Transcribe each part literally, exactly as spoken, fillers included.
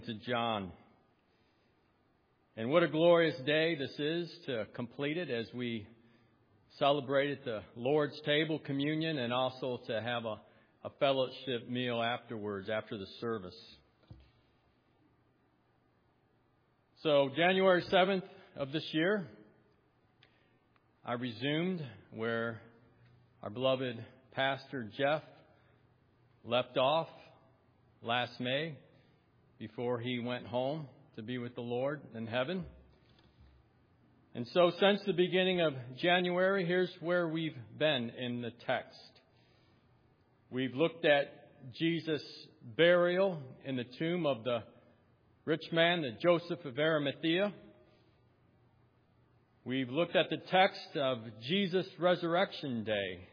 To John. And what a glorious day this is to complete it as we celebrate at the Lord's table, communion, and also to have a, a fellowship meal afterwards, after the service. So January seventh of this year, I resumed where our beloved Pastor Jeff left off last May, before he went home to be with the Lord in heaven. And so since the beginning of January, here's where we've been in the text. We've looked at Jesus' burial in the tomb of the rich man, the Joseph of Arimathea. We've looked at the text of Jesus' resurrection day.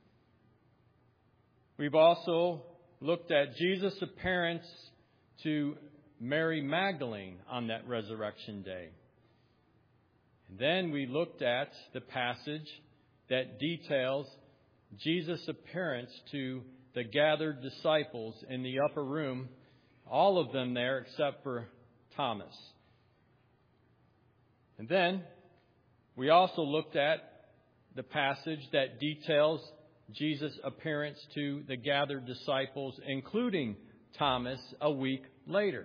We've also looked at Jesus' appearance to Mary Magdalene on that resurrection day. And then we looked at the passage that details Jesus' appearance to the gathered disciples in the upper room, all of them there except for Thomas. And then we also looked at the passage that details Jesus' appearance to the gathered disciples, including Thomas, a week later.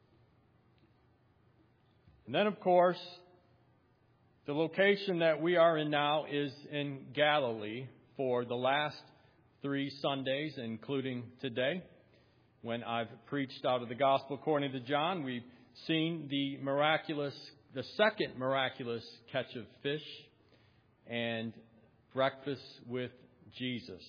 And then, of course, the location that we are in now is in Galilee for the last three Sundays, including today, when I've preached out of the Gospel according to John. We've seen the miraculous, the second miraculous catch of fish and breakfast with Jesus.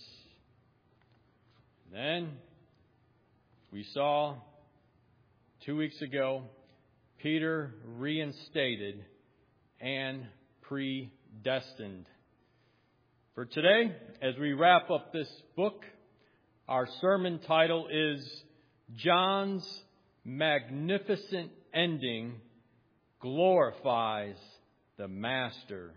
Then we saw two weeks ago Peter reinstated and predestined. For today, as we wrap up this book, our sermon title is John's Magnificent Ending Glorifies the Master.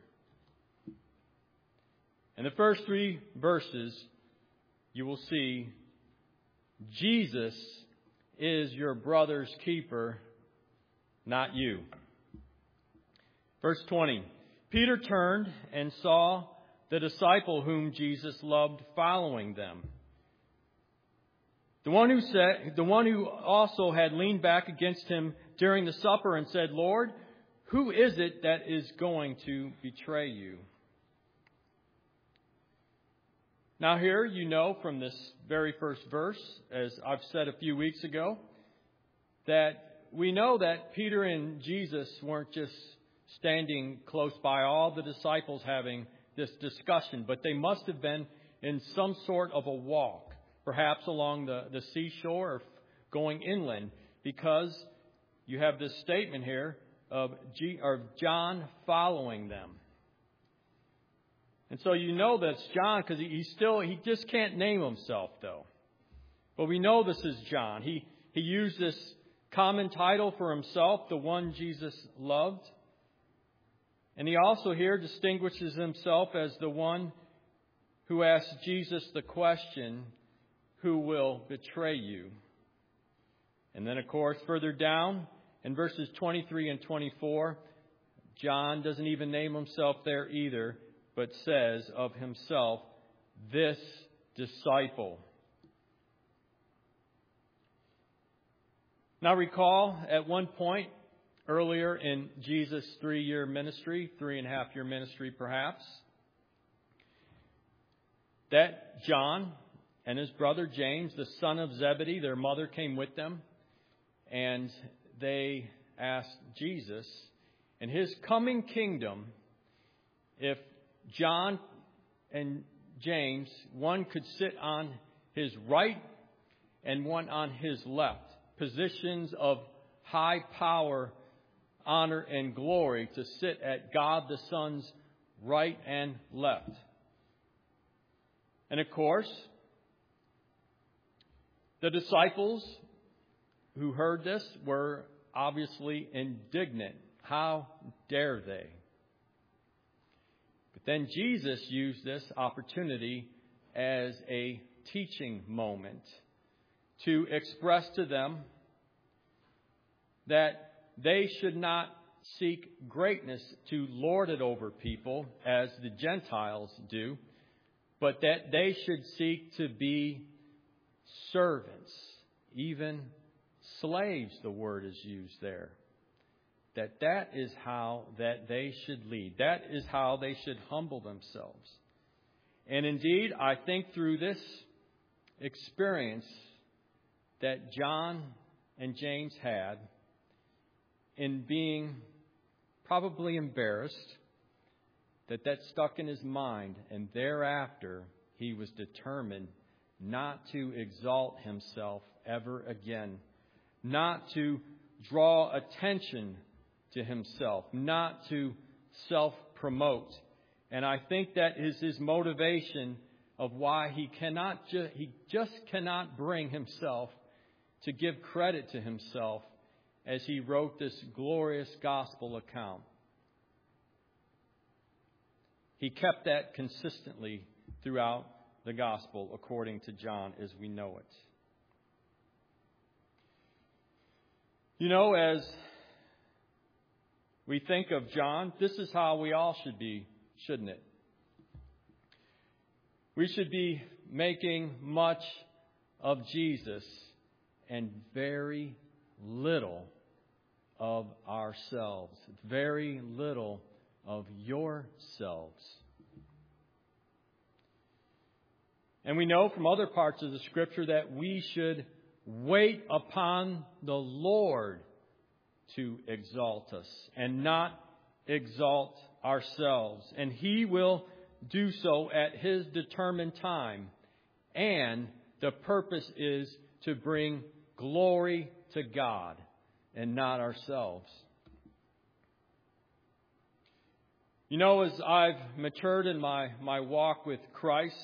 In the first three verses, you will see Jesus is your brother's keeper, not you. Verse twenty, Peter turned and saw the disciple whom Jesus loved following them. The one who said, the one who also had leaned back against him during the supper and said, Lord, who is it that is going to betray you? Now here, you know from this very first verse, as I've said a few weeks ago, that we know that Peter and Jesus weren't just standing close by, all the disciples having this discussion, but they must have been in some sort of a walk, perhaps along the, the seashore or going inland, because you have this statement here of, G, of John following them. And so you know that's John because he, he still, he just can't name himself though. But we know this is John. He, he used this common title for himself, the one Jesus loved. And he also here distinguishes himself as the one who asks Jesus the question, who will betray you? And then, of course, further down in verses twenty-three and twenty-four, John doesn't even name himself there either, but says of himself, this disciple. Now recall, at one point earlier in Jesus' three-year ministry, three and a half year ministry perhaps, that John and his brother James, the son of Zebedee, their mother came with them, and they asked Jesus, in his coming kingdom, if John and James, one could sit on his right and one on his left, positions of high power, honor, and glory to sit at God the Son's right and left. And of course, the disciples who heard this were obviously indignant. How dare they? But then Jesus used this opportunity as a teaching moment to express to them that they should not seek greatness to lord it over people as the Gentiles do, but that they should seek to be servants, even slaves, the word is used there. That that is how that they should lead. That is how they should humble themselves. And indeed, I think through this experience that John and James had in being probably embarrassed, that that stuck in his mind, and thereafter he was determined not to exalt himself ever again, not to draw attention to himself, not to self-promote. And I think that is his motivation of why he cannot ju- he just cannot bring himself to give credit to himself as he wrote this glorious gospel account. He kept that consistently throughout the gospel according to John as we know it. You know, as we think of John, this is how we all should be, shouldn't it? We should be making much of Jesus and very little of ourselves, very little of yourselves. And we know from other parts of the Scripture that we should wait upon the Lord to exalt us and not exalt ourselves. And He will do so at His determined time. And the purpose is to bring glory to God and not ourselves. You know, as I've matured in my, my walk with Christ,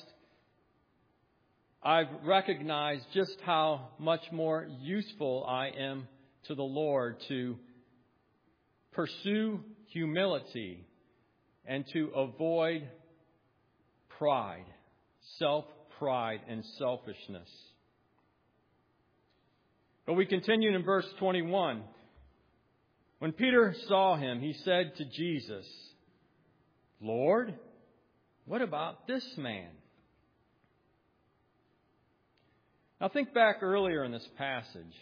I've recognized just how much more useful I am to the Lord to pursue humility and to avoid pride, self-pride and selfishness. But we continue in verse twenty-one. When Peter saw him, he said to Jesus, "Lord, what about this man?" Now think back earlier in this passage.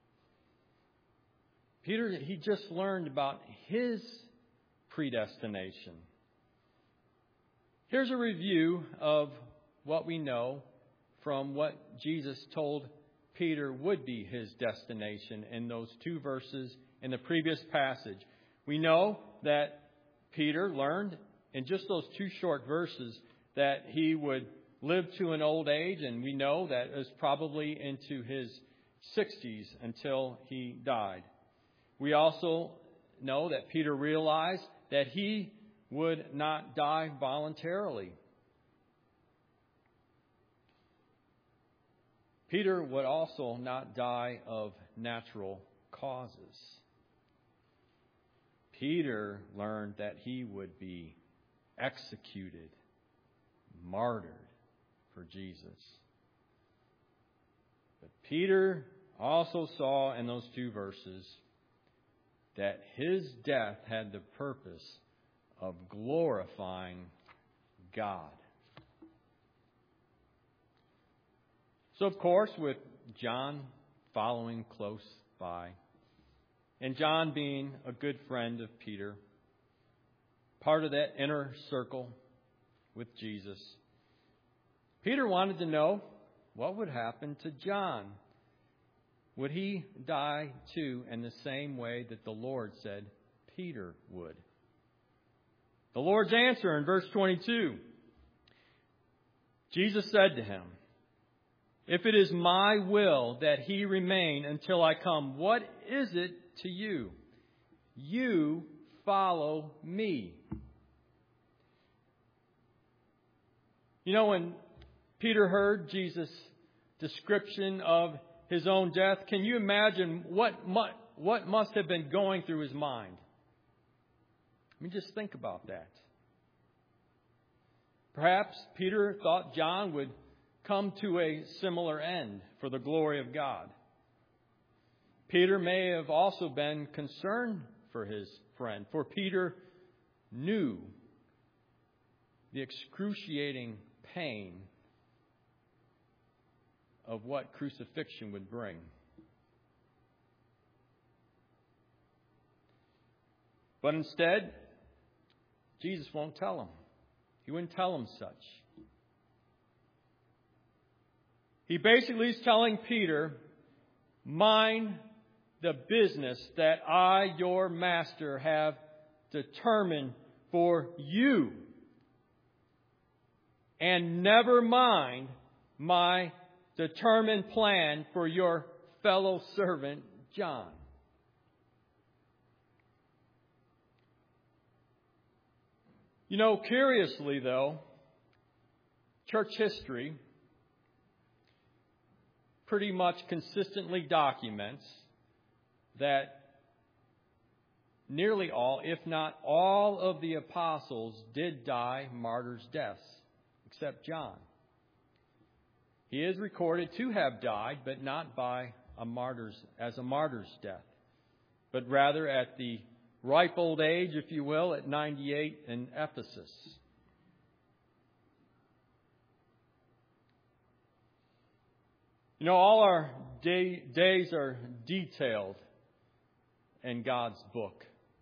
Peter, he just learned about his predestination. Here's a review of what we know from what Jesus told Peter would be his destination in those two verses in the previous passage. We know that Peter learned in just those two short verses that he would live to an old age, and we know that it was probably into his sixties until he died. We also know that Peter realized that he would not die voluntarily. Peter would also not die of natural causes. Peter learned that he would be executed, martyred for Jesus. But Peter also saw in those two verses that his death had the purpose of glorifying God. So, of course, with John following close by, and John being a good friend of Peter, part of that inner circle with Jesus, Peter wanted to know what would happen to John. Would he die too in the same way that the Lord said Peter would? The Lord's answer in verse twenty-two, Jesus said to him, "If it is my will that he remain until I come, what is it to you? You follow me." You know, when Peter heard Jesus' description of his own death, can you imagine what mu- what must have been going through his mind? I mean, just think about that. Perhaps Peter thought John would come to a similar end for the glory of God. Peter may have also been concerned for his friend, for Peter knew the excruciating pain of what crucifixion would bring. But instead, Jesus won't tell him. He wouldn't tell him such. He basically is telling Peter, mind the business that I, your master, have determined for you. And never mind my determined plan for your fellow servant, John. You know, curiously though, church history pretty much consistently documents that nearly all, if not all, of the apostles did die martyrs' deaths, except John. He is recorded to have died, but not by a martyr's, as a martyr's death, but rather at the ripe old age, if you will, at ninety-eight in Ephesus. You know, all our day, days are detailed in God's book.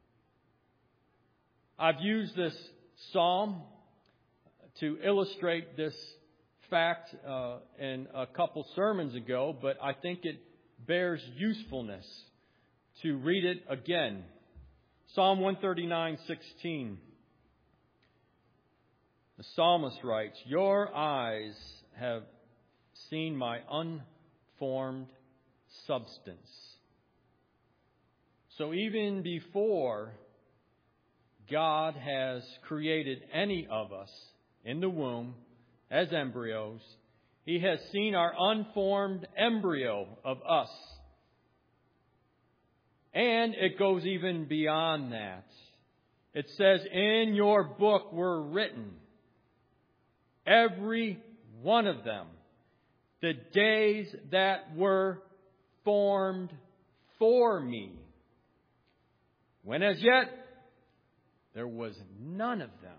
I've used this psalm to illustrate this fact uh, in a couple sermons ago, but I think it bears usefulness to read it again. Psalm one thirty-nine sixteen. The psalmist writes, "Your eyes have seen my unformed substance." So even before God has created any of us in the womb as embryos, He has seen our unformed embryo of us. And it goes even beyond that. It says, in your book were written, every one of them, the days that were formed for me, when as yet there was none of them.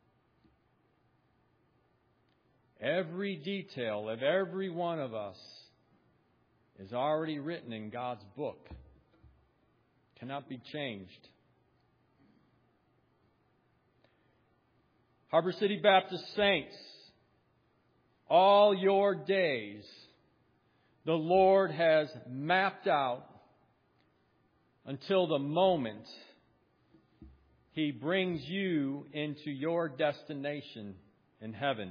Every detail of every one of us is already written in God's book. Cannot be changed. Harbor City Baptist Saints, all your days the Lord has mapped out until the moment He brings you into your destination in heaven.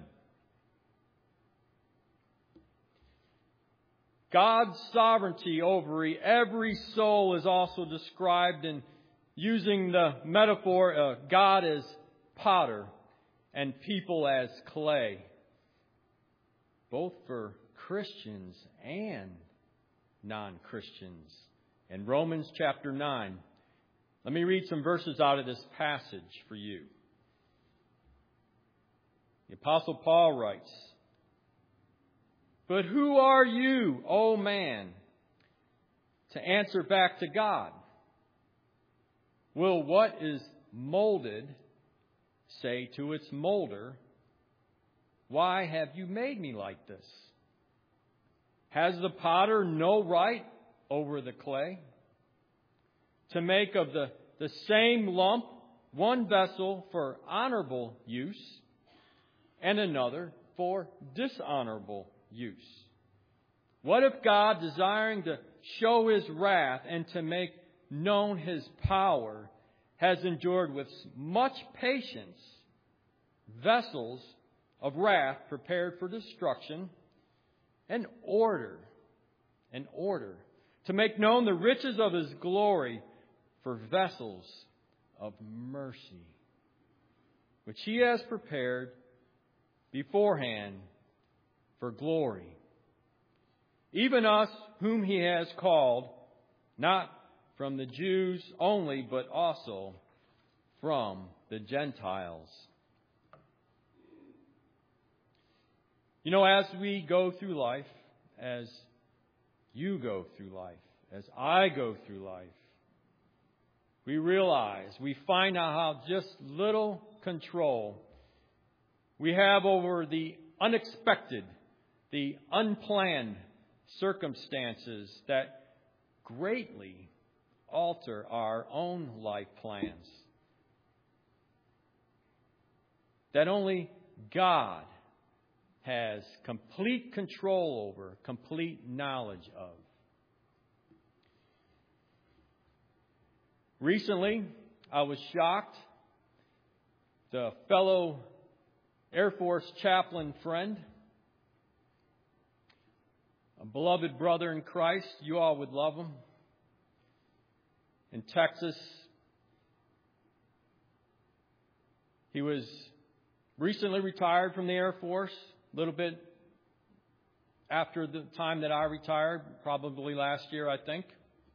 God's sovereignty over every soul is also described in using the metaphor of God as potter and people as clay, both for Christians and non-Christians. In Romans chapter nine, let me read some verses out of this passage for you. The Apostle Paul writes, "But who are you, O man, to answer back to God? Will what is molded say to its molder, 'Why have you made me like this?' Has the potter no right over the clay to make of the, the same lump one vessel for honorable use and another for dishonorable use? What if God, desiring to show His wrath and to make known His power, has endured with much patience vessels of wrath prepared for destruction, and order, in order to make known the riches of His glory for vessels of mercy, which He has prepared beforehand for glory. Even us whom He has called, not from the Jews only, but also from the Gentiles." You know, as we go through life, as you go through life, as I go through life, we realize, we find out how just little control we have over the unexpected, the unplanned circumstances that greatly alter our own life plans. That only God has complete control over, complete knowledge of. Recently, I was shocked. The fellow Air Force chaplain friend, a beloved brother in Christ, you all would love him, in Texas. He was recently retired from the Air Force, a little bit after the time that I retired, probably last year, I think.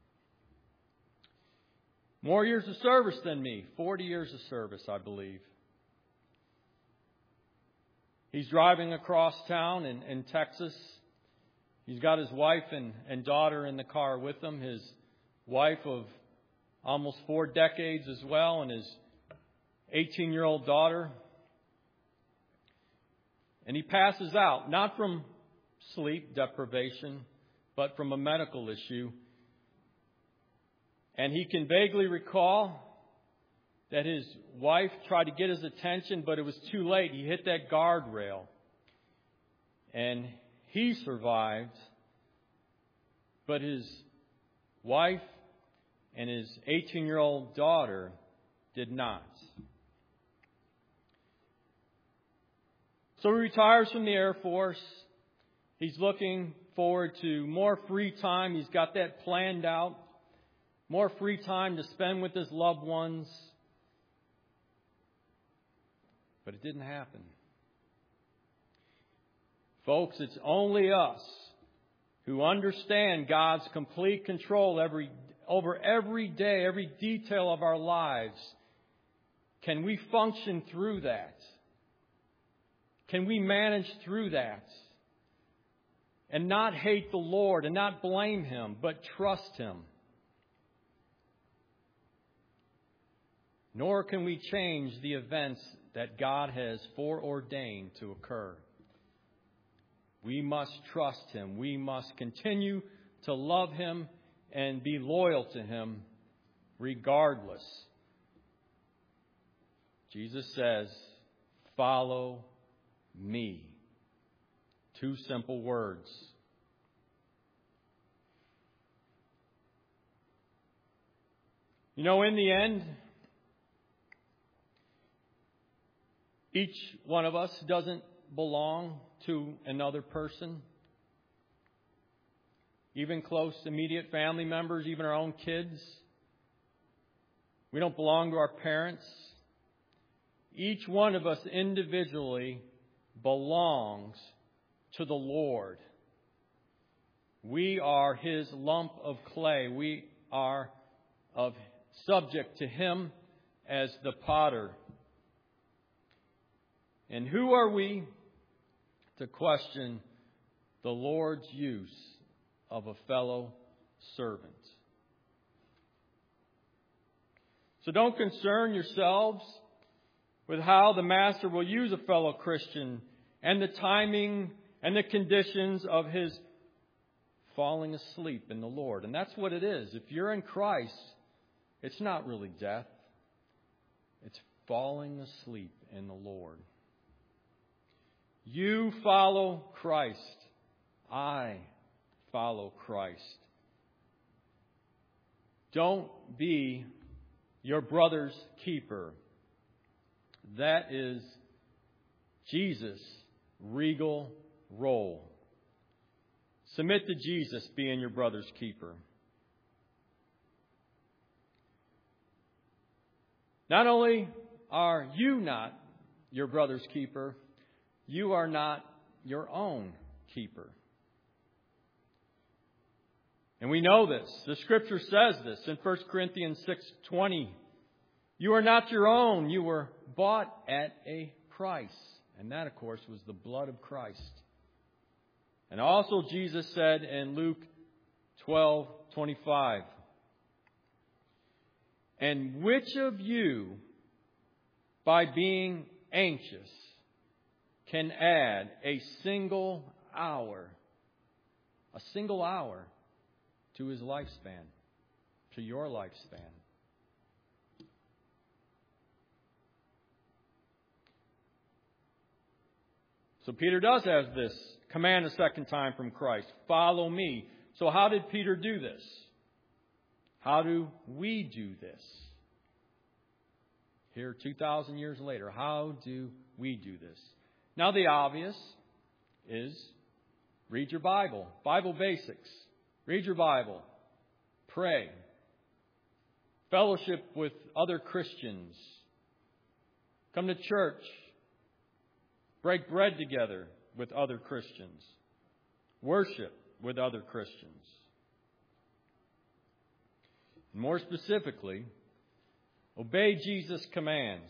More years of service than me, forty years of service, I believe. He's driving across town in, in Texas. He's got his wife and, and daughter in the car with him, his wife of almost four decades as well, and his eighteen-year-old daughter. And he passes out, not from sleep deprivation, but from a medical issue. And he can vaguely recall that his wife tried to get his attention, but it was too late. He hit that guardrail. And he survived, but his wife and his eighteen-year-old daughter did not. So he retires from the Air Force. He's looking forward to more free time. He's got that planned out. More free time to spend with his loved ones. But it didn't happen. Folks, it's only us who understand God's complete control every, over every day, every detail of our lives. Can we function through that? Can we manage through that? And not hate the Lord and not blame Him, but trust Him. Nor can we change the events that God has foreordained to occur. We must trust Him. We must continue to love Him and be loyal to Him regardless. Jesus says, "Follow me." Two simple words. You know, in the end, each one of us doesn't belong to another person. Even close, immediate family members, even our own kids. We don't belong to our parents. Each one of us individually belongs to the Lord. We are His lump of clay. We are of subject to Him as the potter. And who are we to question the Lord's use of a fellow servant? So don't concern yourselves with how the Master will use a fellow Christian and the timing and the conditions of his falling asleep in the Lord. And that's what it is. If you're in Christ, it's not really death. It's falling asleep in the Lord. You follow Christ. I follow Christ. Don't be your brother's keeper. That is Jesus' regal role. Submit to Jesus being your brother's keeper. Not only are you not your brother's keeper, you are not your own keeper. And we know this. The Scripture says this in First Corinthians six twenty. You are not your own. You were bought at a price. And that, of course, was the blood of Christ. And also Jesus said in Luke twelve twenty-five. And which of you, by being anxious, can add a single hour, a single hour to his lifespan, to your lifespan? So Peter does have this command a second time from Christ. Follow me. So how did Peter do this? How do we do this? Here, two thousand years later, how do we do this? Now, the obvious is read your Bible. Bible basics. Read your Bible. Pray. Fellowship with other Christians. Come to church. Break bread together with other Christians. Worship with other Christians. More specifically, obey Jesus' commands.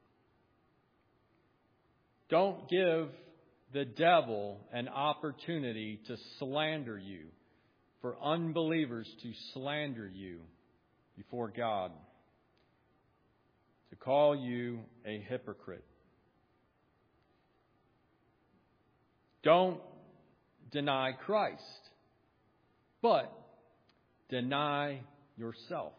Don't give the devil an opportunity to slander you, for unbelievers to slander you before God, to call you a hypocrite. Don't deny Christ, but deny yourself.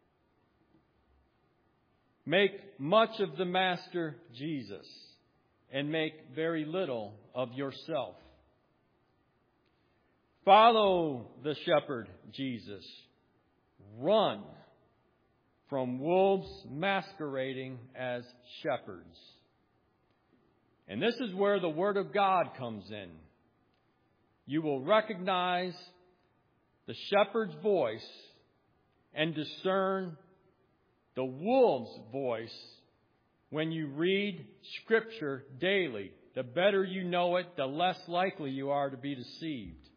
Make much of the Master Jesus and make very little of yourself. Follow the shepherd Jesus. Run from wolves masquerading as shepherds. And this is where the Word of God comes in. You will recognize the shepherd's voice and discern the wolf's voice when you read Scripture daily. The better you know it, the less likely you are to be deceived.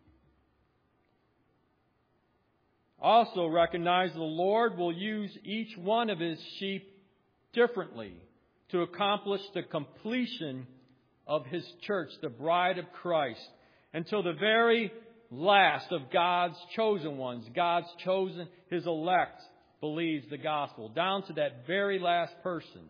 Also recognize the Lord will use each one of His sheep differently to accomplish the completion of His church, the bride of Christ, until the very last of God's chosen ones, God's chosen, His elect, believes the gospel, down to that very last person.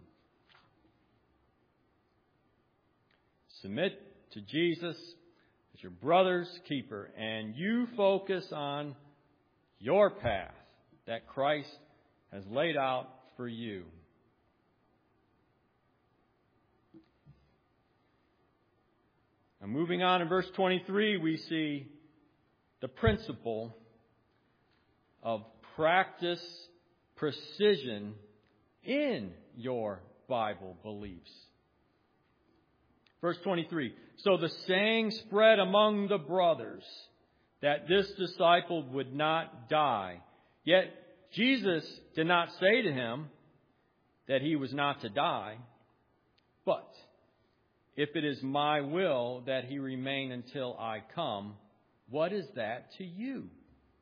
Submit to Jesus as your brother's keeper, and you focus on your path that Christ has laid out for you. Now, moving on in verse twenty-three, we see the principle of practice precision in your Bible beliefs. Verse twenty-three, so the saying spread among the brothers that this disciple would not die. Yet Jesus did not say to him that he was not to die, but if it is my will that he remain until I come, what is that to you?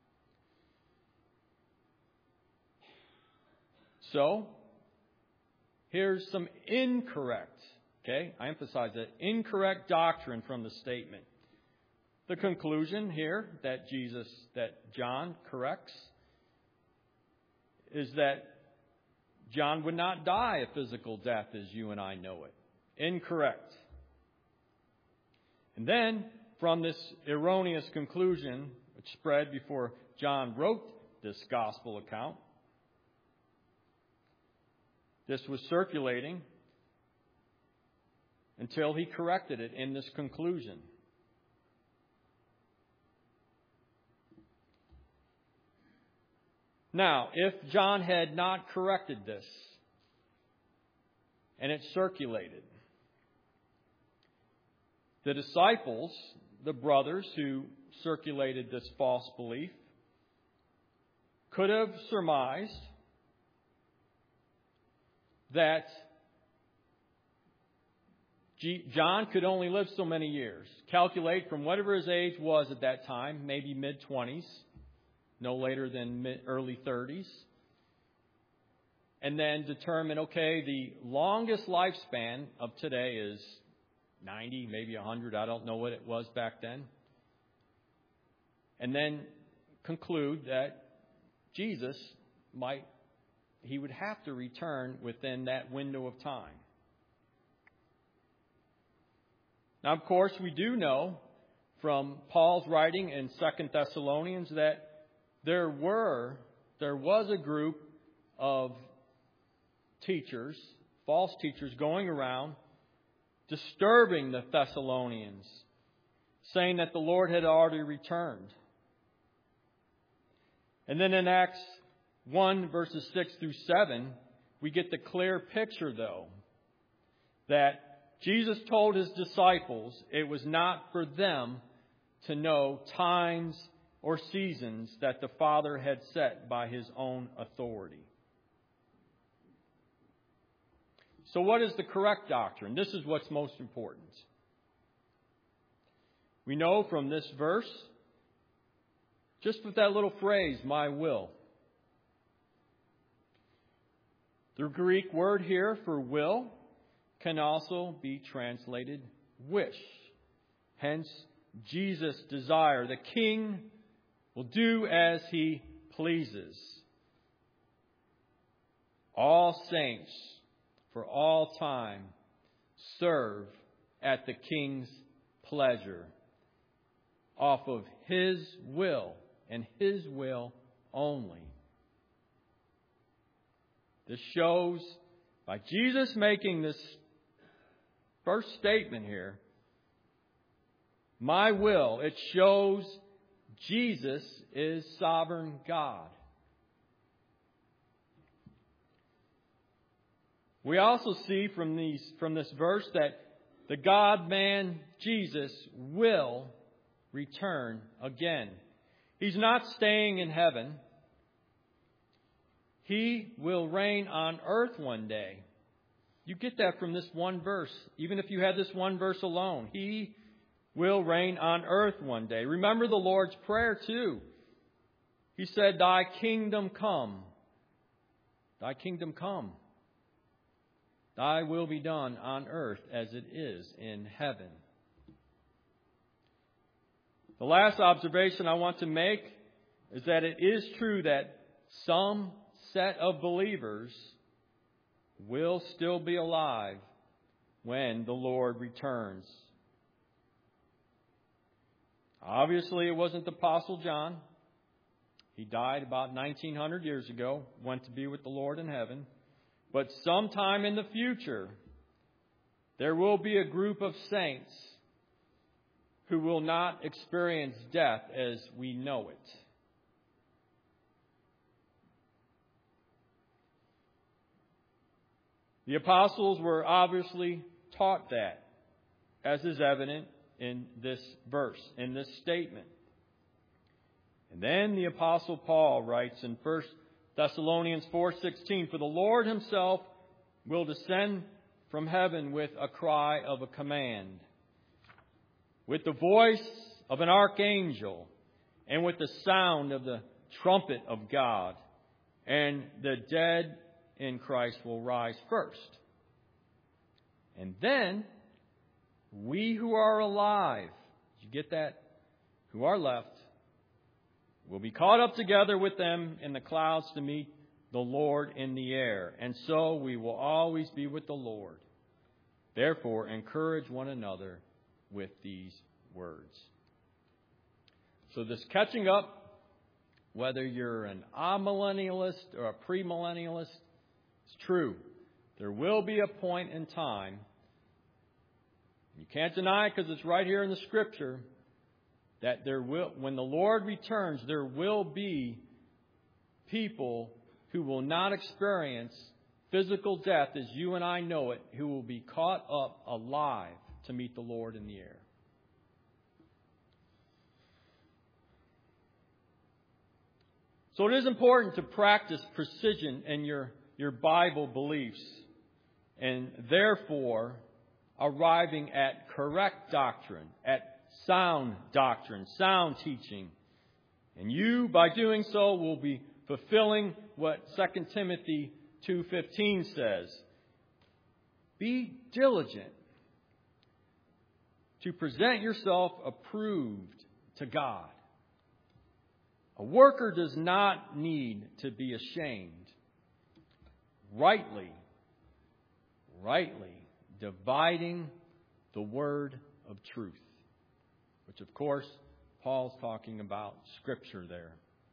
So, here's some incorrect, okay, I emphasize that, incorrect doctrine from the statement. The conclusion here that Jesus, that John corrects, is that John would not die a physical death as you and I know it. Incorrect. And then, from this erroneous conclusion, which spread before John wrote this gospel account, this was circulating until he corrected it in this conclusion. Now, if John had not corrected this, and it circulated, the disciples, the brothers who circulated this false belief, could have surmised that John could only live so many years. Calculate from whatever his age was at that time, maybe mid-twenties, no later than mid, early thirties. And then determine, okay, the longest lifespan of today is ninety, maybe one hundred. I don't know what it was back then. And then conclude that Jesus might, he would have to return within that window of time. Now, of course, we do know from Paul's writing in Second Thessalonians that there were, there was a group of teachers, false teachers going around disturbing the Thessalonians, saying that the Lord had already returned. And then in Acts one, verses six through seven, we get the clear picture, though, that Jesus told His disciples it was not for them to know times or seasons that the Father had set by His own authority. So what is the correct doctrine? This is what's most important. We know from this verse, just with that little phrase, my will. The Greek word here for will can also be translated wish. Hence, Jesus' desire. The King will do as He pleases. All saints, for all time, serve at the King's pleasure, off of His will and His will only. This shows, by Jesus making this first statement here, my will, it shows Jesus is sovereign God. We also see from these from this verse that the God-man Jesus will return again. He's not staying in heaven. He will reign on earth one day. You get that from this one verse. Even if you had this one verse alone. He will reign on earth one day. Remember the Lord's Prayer too. He said, Thy kingdom come. Thy kingdom come. Thy will be done on earth as it is in heaven. The last observation I want to make is that it is true that some set of believers will still be alive when the Lord returns. Obviously, it wasn't the Apostle John. He died about nineteen hundred years ago, went to be with the Lord in heaven. But sometime in the future, there will be a group of saints who will not experience death as we know it. The apostles were obviously taught that, as is evident in this verse, in this statement. And then the Apostle Paul writes in First Thessalonians four sixteen, For the Lord Himself will descend from heaven with a cry of a command, with the voice of an archangel, and with the sound of the trumpet of God, and the dead in Christ will rise first. And then we who are alive, did you get that? Who are left, will be caught up together with them in the clouds to meet the Lord in the air. And so we will always be with the Lord. Therefore, encourage one another with these words. So this catching up, whether you're an amillennialist or a premillennialist, it's true. There will be a point in time, you can't deny it because it's right here in the Scripture, that there will, when the Lord returns, there will be people who will not experience physical death as you and I know it, who will be caught up alive to meet the Lord in the air. So it is important to practice precision in your, your Bible beliefs, and therefore arriving at correct doctrine, at sound doctrine, sound teaching. And you, by doing so, will be fulfilling what Second Timothy two fifteen says. Be diligent to present yourself approved to God, A worker does not need to be ashamed. Rightly, rightly dividing the word of truth. Which, of course, Paul's talking about Scripture there.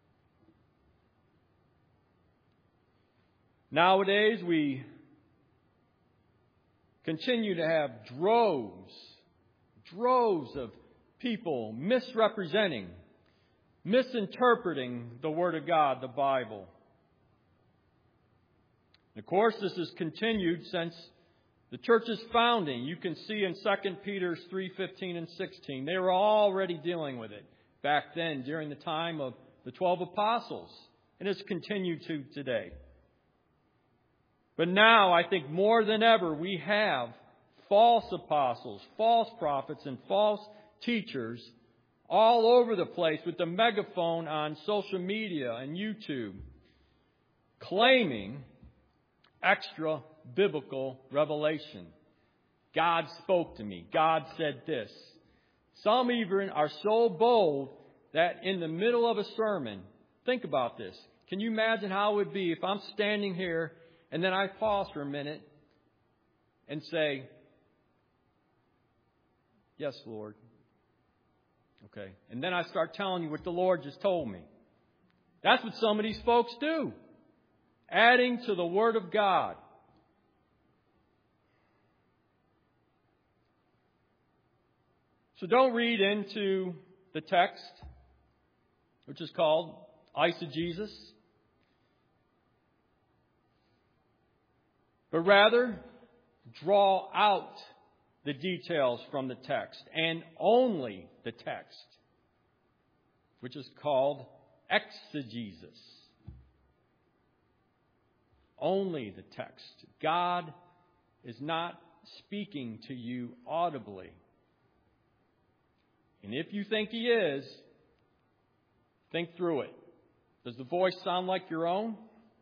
Nowadays, we continue to have droves, droves of people misrepresenting, misinterpreting the Word of God, the Bible. And of course, this has continued since the church's founding. You can see in Second Peter three fifteen and sixteen. They were already dealing with it back then during the time of the twelve apostles. And it's continued to today. But now, I think more than ever, we have false apostles, false prophets, and false teachers all over the place with the megaphone on social media and YouTube, claiming extra biblical revelation. God spoke to me. God said this. Some even are so bold that in the middle of a sermon, think about this. Can you imagine how it would be if I'm standing here and then I pause for a minute and say, yes, Lord. Okay. And then I start telling you what the Lord just told me. That's what some of these folks do. Adding to the Word of God. So don't read into the text, which is called eisegesis. But rather, draw out the details from the text, and only the text, which is called exegesis. Only the text. God is not speaking to you audibly. And if you think He is, think through it. Does the voice sound like your own?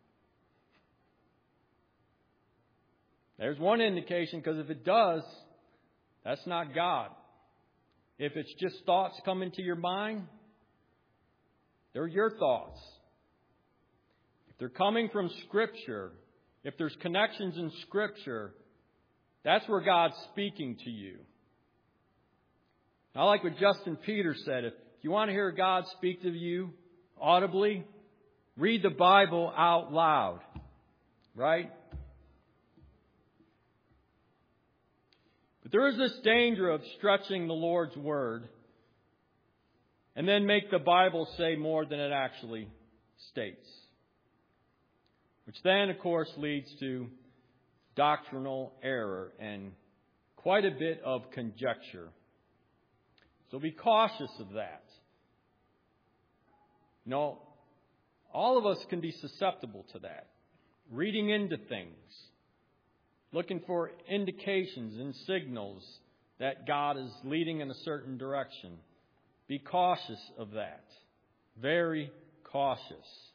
There's one indication, because if it does, that's not God. If it's just thoughts come into your mind, they're your thoughts. If they're coming from Scripture, if there's connections in Scripture, that's where God's speaking to you. I like what Justin Peters said. If you want to hear God speak to you audibly, read the Bible out loud. Right? But there is this danger of stretching the Lord's Word and then make the Bible say more than it actually states. Which then, of course, leads to doctrinal error and quite a bit of conjecture. So be cautious of that. You know, all of us can be susceptible to that. Reading into things. Looking for indications and signals that God is leading in a certain direction. Be cautious of that. Very cautious.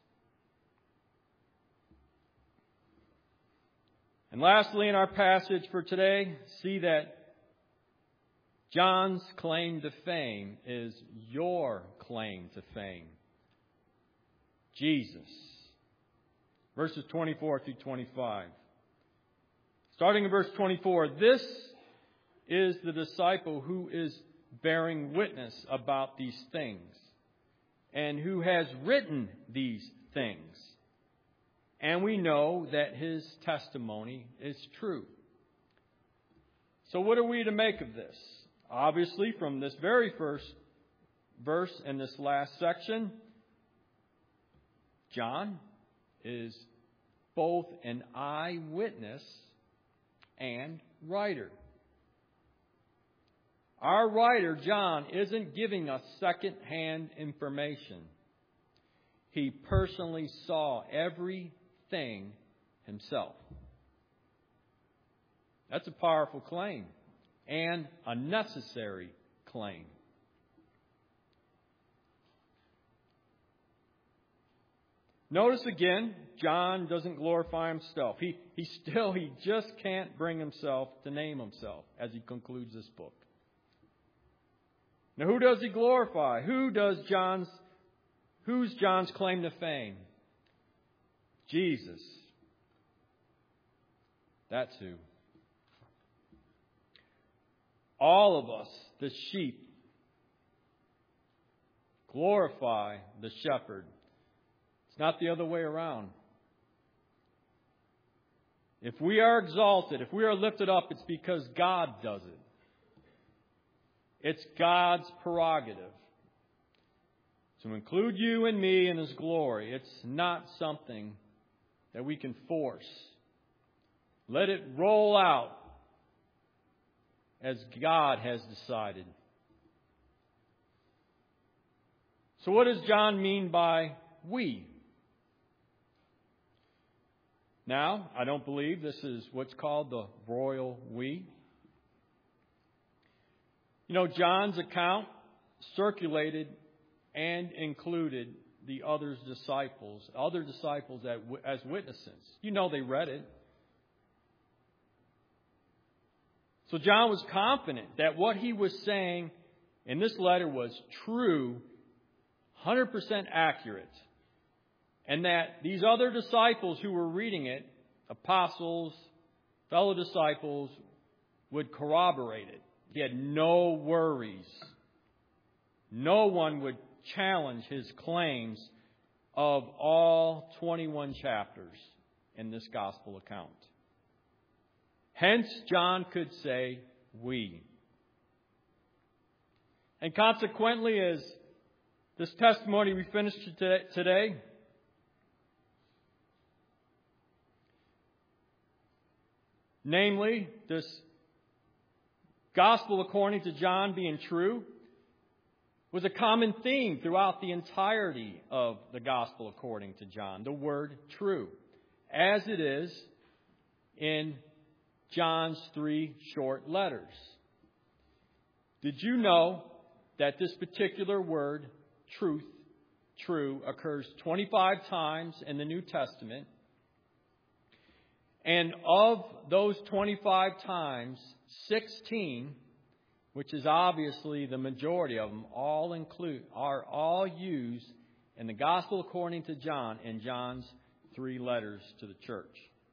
And lastly, in our passage for today, see that John's claim to fame is your claim to fame. Jesus. Verses twenty-four through twenty-five. Starting in verse twenty-four, this is the disciple who is bearing witness about these things, and who has written these things. And we know that his testimony is true. So what are we to make of this? Obviously, from this very first verse and this last section, John is both an eyewitness and writer. Our writer, John, isn't giving us second-hand information. He personally saw everything himself. That's a powerful claim and a necessary claim. Notice again, John doesn't glorify himself. He, he still, he just can't bring himself to name himself as he concludes this book. Now, who does he glorify? Who does John's, Who's John's claim to fame? Jesus. That's who. All of us, the sheep, glorify the shepherd. It's not the other way around. If we are exalted, if we are lifted up, it's because God does it. It's God's prerogative to include you and me in His glory. It's not something that we can force. Let it roll out as God has decided. So what does John mean by we? Now, I don't believe this is what's called the royal we. You know, John's account circulated and included the other disciples, other disciples as witnesses. You know they read it. So John was confident that what he was saying in this letter was true, one hundred percent accurate, and that these other disciples who were reading it, apostles, fellow disciples, would corroborate it. He had no worries. No one would challenge his claims of all twenty-one chapters in this gospel account. Hence, John could say, we. And consequently, as this testimony we finished today, namely, this gospel according to John being true, was a common theme throughout the entirety of the gospel according to John, the word true, as it is in John's three short letters. Did you know that this particular word, truth, true, occurs twenty-five times in the New Testament? And of those twenty-five times, sixteen, which is obviously the majority of them, all include are all used in the gospel according to John in John's three letters to the church.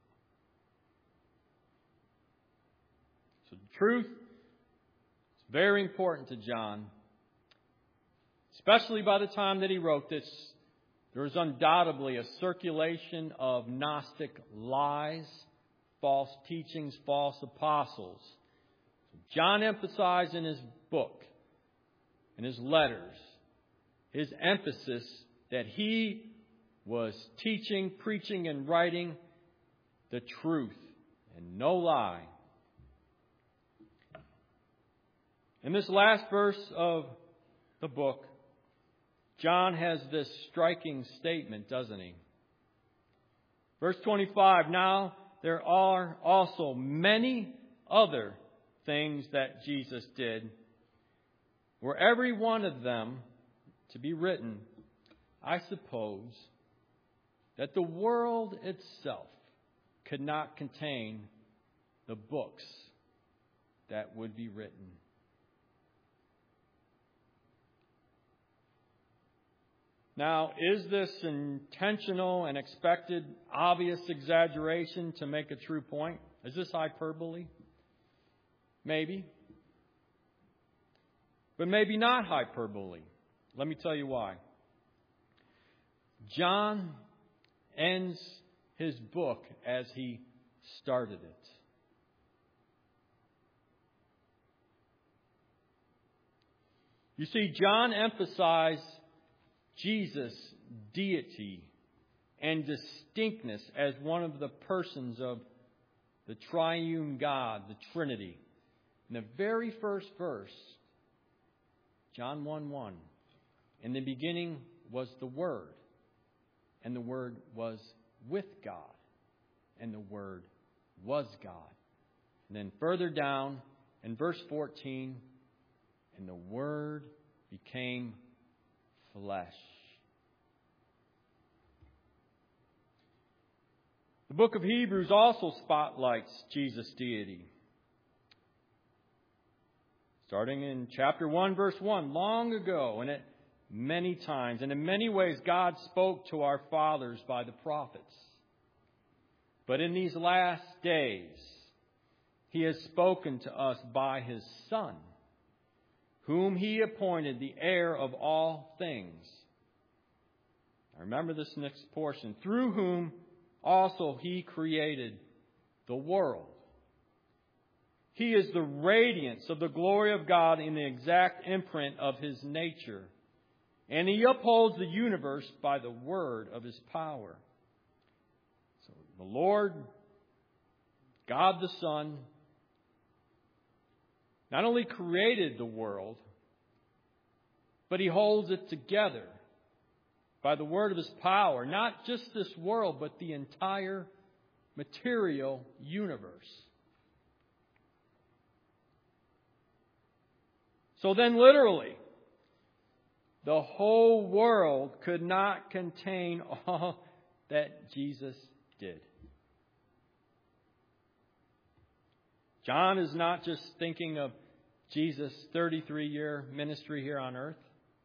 So the truth is very important to John, especially by the time that he wrote this. There was undoubtedly a circulation of Gnostic lies, false teachings, false apostles. John emphasized in his book, in his letters, his emphasis that he was teaching, preaching, and writing the truth and no lie. In this last verse of the book, John has this striking statement, doesn't he? Verse twenty-five, now there are also many other things that Jesus did. Were every one of them to be written, I suppose that the world itself could not contain the books that would be written. Now, is this intentional and expected, obvious exaggeration to make a true point? Is this hyperbole? Maybe. But maybe not hyperbole. Let me tell you why. John ends his book as he started it. You see, John emphasized Jesus' deity and distinctness as one of the persons of the triune God, the Trinity. In the very first verse, John one one, in the beginning was the Word, and the Word was with God, and the Word was God. And then further down in verse fourteen, and the Word became flesh. The book of Hebrews also spotlights Jesus' deity. Starting in chapter one, verse one, long ago, and it many times. And in many ways, God spoke to our fathers by the prophets. But in these last days, He has spoken to us by His Son, whom He appointed the heir of all things. Now remember this next portion. Through whom also He created the world. He is the radiance of the glory of God in the exact imprint of His nature. And He upholds the universe by the word of His power. So the Lord, God the Son, not only created the world, but He holds it together by the word of His power. Not just this world, but the entire material universe. So then literally, the whole world could not contain all that Jesus did. John is not just thinking of Jesus' thirty-three year ministry here on earth.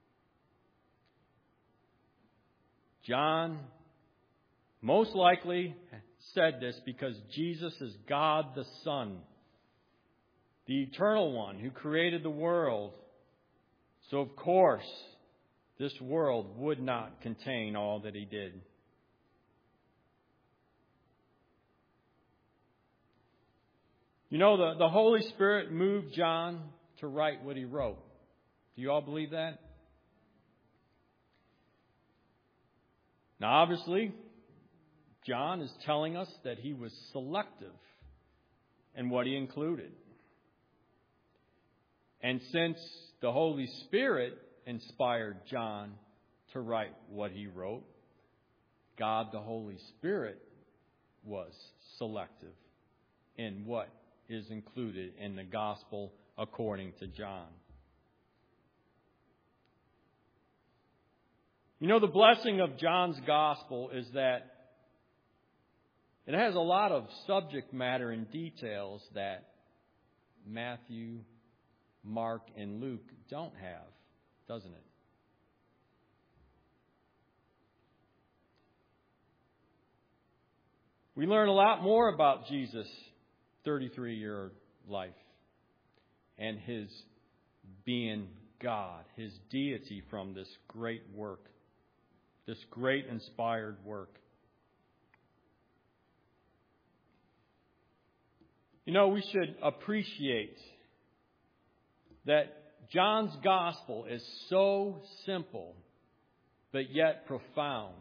John most likely said this because Jesus is God the Son, the Eternal One who created the world. So of course, this world would not contain all that He did. You know, the, the Holy Spirit moved John to write what he wrote. Do you all believe that? Now, obviously, John is telling us that he was selective in what he included. And since the Holy Spirit inspired John to write what he wrote, God the Holy Spirit was selective in what is included in the Gospel according to John. You know, the blessing of John's Gospel is that it has a lot of subject matter and details that Matthew, Mark, and Luke don't have, doesn't it? We learn a lot more about Jesus' thirty-three-year life and His being God, His deity from this great work, this great inspired work. You know, we should appreciate that John's Gospel is so simple, but yet profound.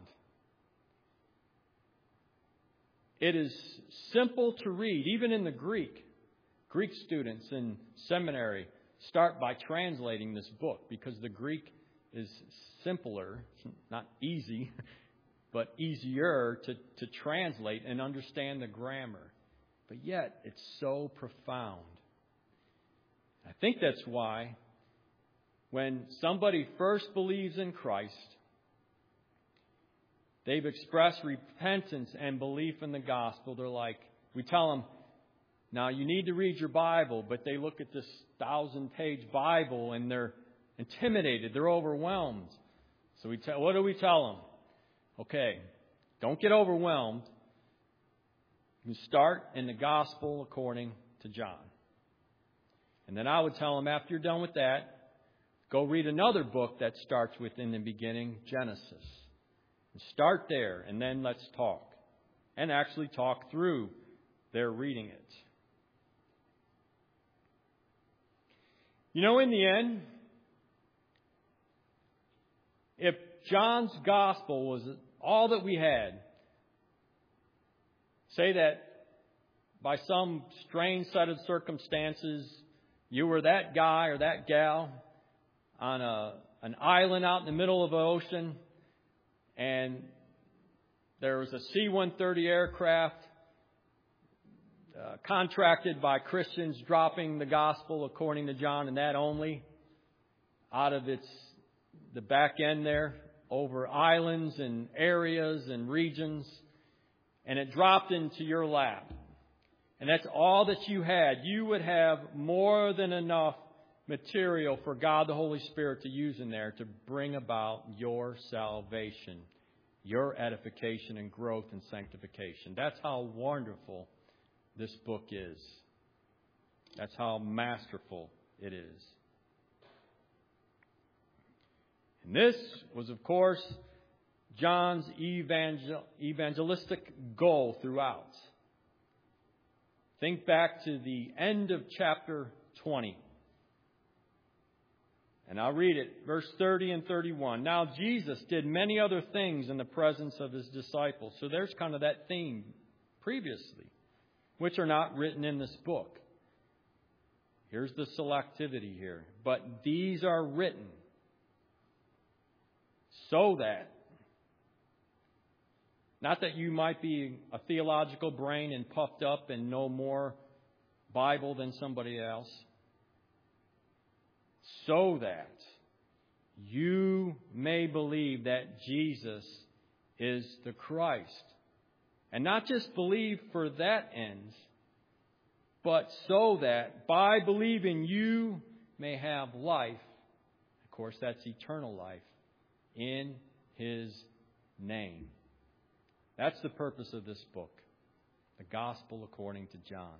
It is simple to read, even in the Greek. Greek students in seminary start by translating this book because the Greek is simpler, it's not easy, but easier to, to translate and understand the grammar. But yet, it's so profound. I think that's why when somebody first believes in Christ, they've expressed repentance and belief in the gospel. They're like, we tell them, now you need to read your Bible, but they look at this thousand-page Bible and they're intimidated. They're overwhelmed. So we tell, what do we tell them? Okay, don't get overwhelmed. You start in the gospel according to John. And then I would tell them, after you're done with that, go read another book that starts with in the beginning, Genesis. And start there, and then let's talk. And actually talk through their reading it. You know, in the end, if John's gospel was all that we had, say that by some strange set of circumstances, you were that guy or that gal on a, an island out in the middle of the ocean, and there was a C one thirty aircraft uh, contracted by Christians dropping the gospel according to John, and that only, out of its the back end there, over islands and areas and regions, and it dropped into your lap. And that's all that you had. You would have more than enough material for God the Holy Spirit to use in there to bring about your salvation, your edification and growth and sanctification. That's how wonderful this book is. That's how masterful it is. And this was, of course, John's evangel- evangelistic goal throughout. Think back to the end of chapter twenty. And I'll read it, verse thirty and thirty-one. Now Jesus did many other things in the presence of his disciples. So there's kind of that theme previously, which are not written in this book. Here's the selectivity here. But these are written so that, not that you might be a theological brain and puffed up and know more Bible than somebody else, so that you may believe that Jesus is the Christ. And not just believe for that end, but so that by believing you may have life. Of course, that's eternal life in His name. That's the purpose of this book, the Gospel according to John.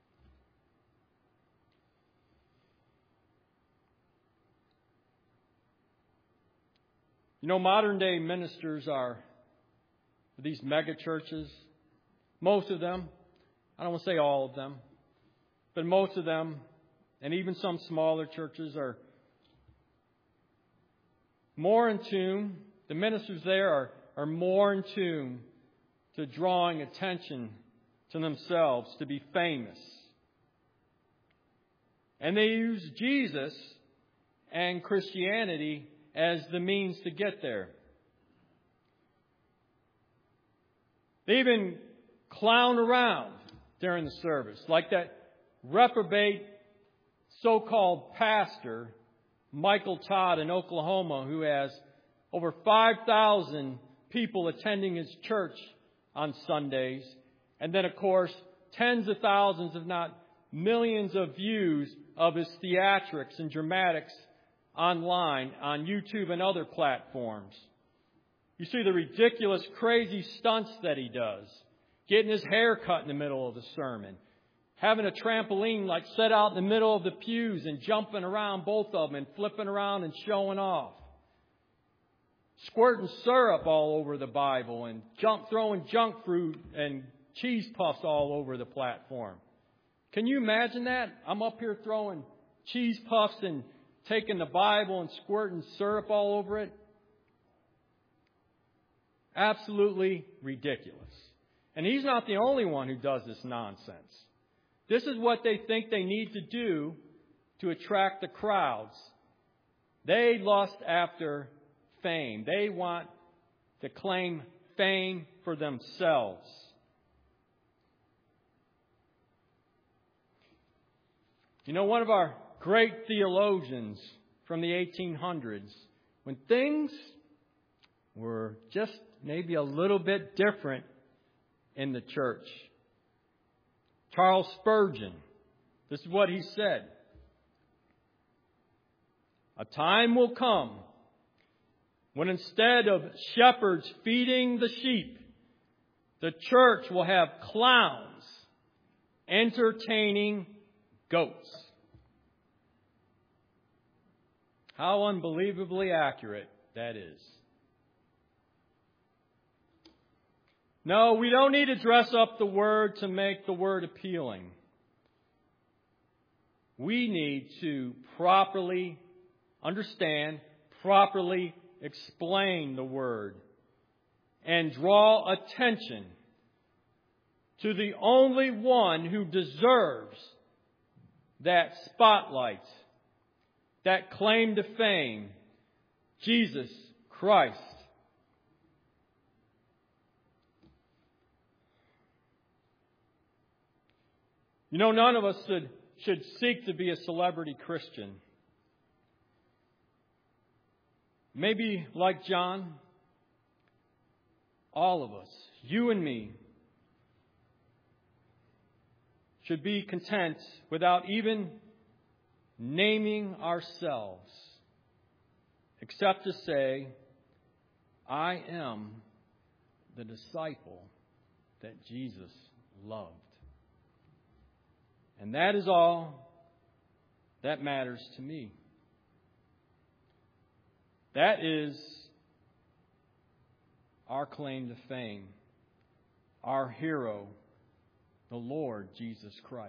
You know, modern day ministers are these mega churches. Most of them, I don't want to say all of them, but most of them, and even some smaller churches, are more in tune. The ministers there are, are more in tune to drawing attention to themselves, to be famous. And they use Jesus and Christianity as the means to get there. They even clown around during the service, like that reprobate so-called pastor, Michael Todd in Oklahoma, who has over five thousand people attending his church on Sundays. And then, of course, tens of thousands, if not millions of views of his theatrics and dramatics online, on YouTube and other platforms. You see the ridiculous, crazy stunts that he does. Getting his hair cut in the middle of the sermon. Having a trampoline like set out in the middle of the pews and jumping around both of them and flipping around and showing off. Squirting syrup all over the Bible and junk, throwing junk fruit and cheese puffs all over the platform. Can you imagine that? I'm up here throwing cheese puffs and taking the Bible and squirting syrup all over it. Absolutely ridiculous. And he's not the only one who does this nonsense. This is what they think they need to do to attract the crowds. They lust after fame. They want to claim fame for themselves. You know, one of our great theologians from the eighteen hundreds, when things were just maybe a little bit different in the church, Charles Spurgeon, this is what he said. A time will come when instead of shepherds feeding the sheep, the church will have clowns entertaining goats. How unbelievably accurate that is. No, we don't need to dress up the Word to make the Word appealing. We need to properly understand, properly explain the Word, and draw attention to the only one who deserves that spotlight, that claim to fame, Jesus Christ. You know, none of us should, should seek to be a celebrity Christian. Maybe like John, all of us, you and me, should be content without even naming ourselves, except to say, I am the disciple that Jesus loved. And that is all that matters to me. That is our claim to fame, our hero, the Lord Jesus Christ.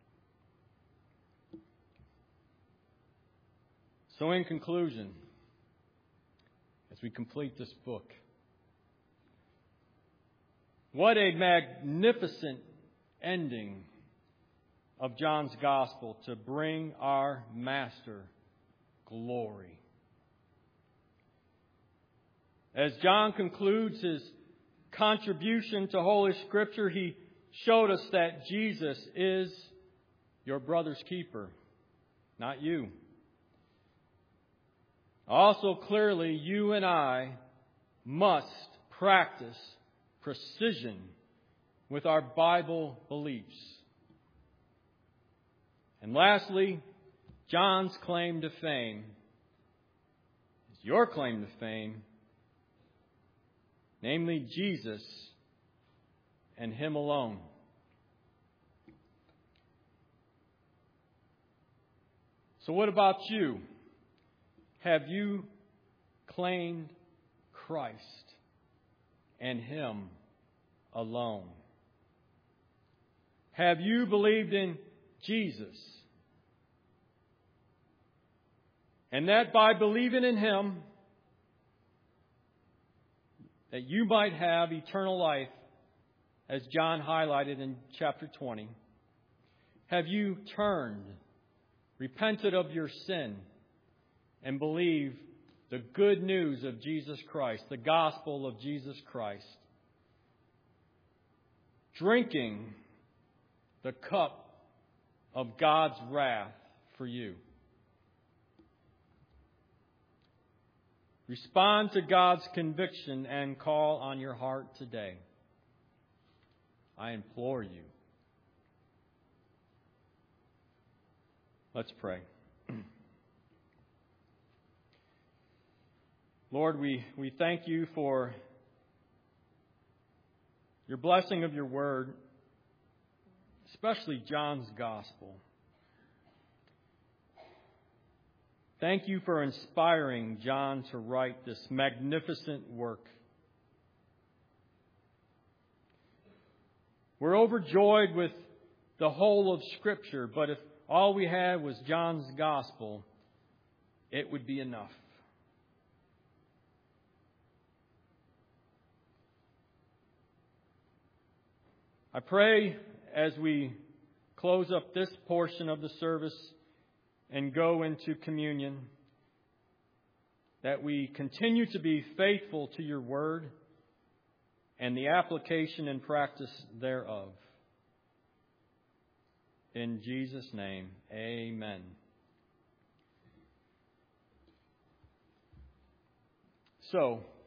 So in conclusion, as we complete this book, what a magnificent ending of John's Gospel to bring our Master glory. As John concludes his contribution to Holy Scripture, he showed us that Jesus is your brother's keeper, not you. Also, clearly, you and I must practice precision with our Bible beliefs. And lastly, John's claim to fame is your claim to fame, namely Jesus and Him alone. So what about you? Have you claimed Christ and Him alone? Have you believed in Jesus? And that by believing in Him, that you might have eternal life, as John highlighted in chapter twenty. Have you turned, repented of your sin, and believed the good news of Jesus Christ, the gospel of Jesus Christ, drinking the cup of God's wrath for you? Respond to God's conviction and call on your heart today. I implore you. Let's pray. Lord, we, we thank you for your blessing of your word, especially John's gospel. Thank you for inspiring John to write this magnificent work. We're overjoyed with the whole of Scripture, but if all we had was John's gospel, it would be enough. I pray as we close up this portion of the service and go into communion, that we continue to be faithful to your word and the application and practice thereof. In Jesus' name, amen. So,